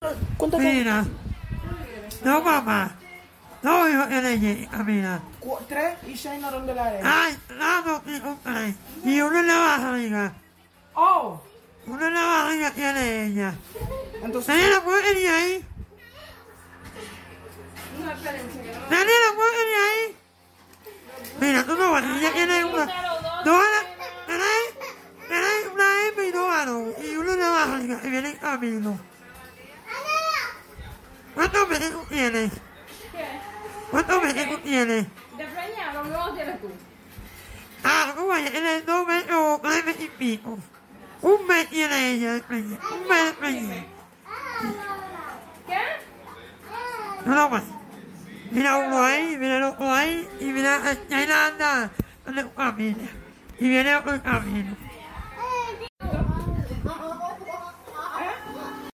¿Cuánto Mira. No, papá. No, hijo, elegí, mira. 3 y 6 no de la arena. Ay, no, y una en la barriga. Oh, Una en la barriga tiene ella. entonces. Nadie la puede venir ahí. Nadie la puede venir ahí. Mira, tú no vas, ella tiene una. Tenéis una hembra y dos varones. Y uno en la barriga. Y viene en camino. ¿Cuántos meses tú tienes? ¿Cuántos meses tú tienes? De preñado, ¿no tienes tú? Ah, tú vayas, tienes 2 meses o 3 meses y pico. Un mes tiene ella de preñada. Un mes de preñada. ¿Qué? No, pues. Mira uno ahí, mira el otro ahí, y mira, ahí la anda donde tu familia. Y viene otro camino.